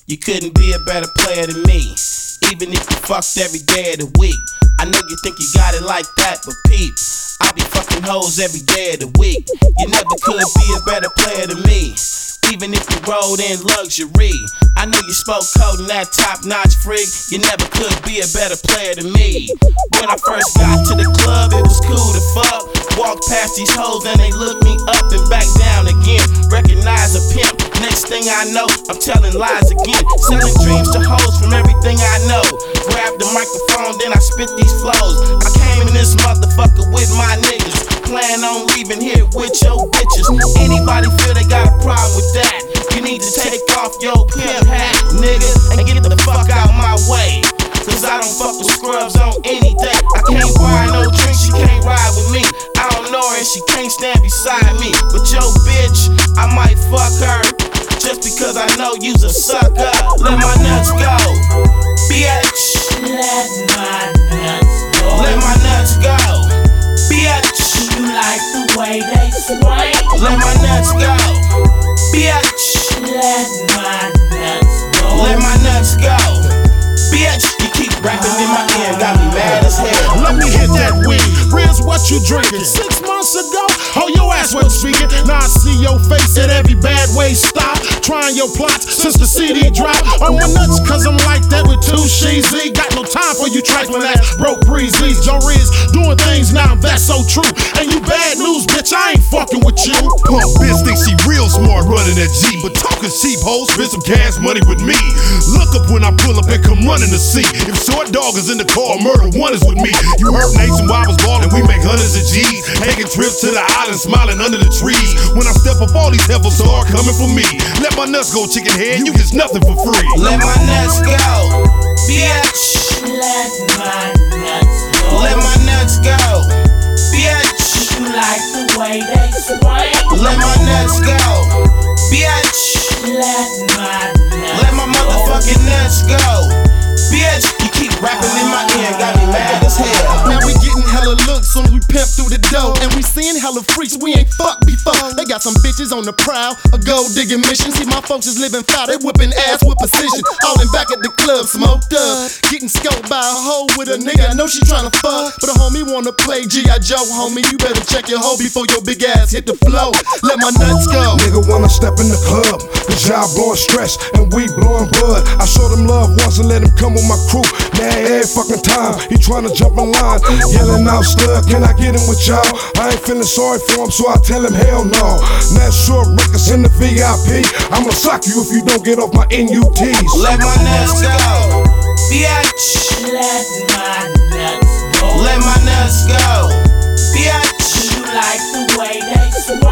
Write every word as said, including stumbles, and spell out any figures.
You couldn't be a better player than me, even if you fucked every day of the week. I know you think you got it like that, but peep, I be fucking hoes every day of the week. You never could be a better player than me, even if you rode in luxury. I know you spoke code in that top-notch freak. You never could be a better player than me. When I first got to the club, it was cool to fuck. Walked past these hoes and they looked me up and back down again. Recognize a pimp, next thing I know, I'm telling lies again. Selling dreams to hoes from everything I know. Grab the microphone, then I spit these flows. I came in this motherfucker with my niggas, plan on leaving here with your bitches. Anybody feel they got a problem with that? You need to take off your pimp hat, nigga, and get the fuck out my way. Cause I don't fuck with scrubs on anything. I can't buy no drink, she can't ride with me. I don't know her and she can't stand beside me. But yo bitch, I might fuck her, just because I know you's a sucker. Let my nuts go, bitch. Let my nuts go. Let my nuts go, bitch. You like the way they swing. Let my nuts go, bitch. Let my nuts go. Let my nuts go, bitch. You keep rapping in my ear, got me mad as hell. Let me hit that weed. Riz, what you drinking? Six months ago, oh, your ass wasn't speaking. Now I see your face at every bad way stop. Trying your plots since the C D dropped. On my nuts, cause I'm like that with two C's. Got no time for you trifling ass broke breezes. Joe Riz doing things now, that's so true. And you bad news, bitch, I ain't fucking with you. Punk bitch think she real smart running that G, but talking cheap hoes, spend some cash money with me. Look up when I pull up and come running to see. If Short Dog is in the car, murder one is with me. You heard Nationwide was ballin', we make hundreds of G's. Taking trips to the island, smiling under the trees. When I step up, all these heifers start coming for me. Let my nuts go, chicken head, you get nothing for free. Let my nuts go, bitch. Let my nuts go. Let my nuts go, bitch. You like the way they swing. Let my nuts go, bitch. Let my nuts Let my motherfucking nuts go, bitch. You keep rapping in my ear, got me mad as hell. Now we getting hella looks when we pimp through the dough, and we seeing hella freaks we ain't fucked before. They got some bitches on the prowl, a gold digging mission. See my folks is living foul, they whipping ass with precision. All in back at the club, smoked up, getting scoped by a hoe with a nigga. I know she tryna fuck, but a homie wanna play G I Joe. Homie, you better check your hoe before your big ass hit the floor. Let my nuts go. Nigga wanna step in the club, the job blowing stress and we blowing bud. I show them love once and let him come with my crew. Now every fucking time he tryna jump in line, yelling out stud, can I get him with y'all? I ain't feeling sorry for him, so I tell him hell no. Now short records in the V I P, I'ma sock you if you don't get off my N U Ts. Let my nuts go, bitch. Let my nuts go. Let my nuts go, bitch. You like the way they swing.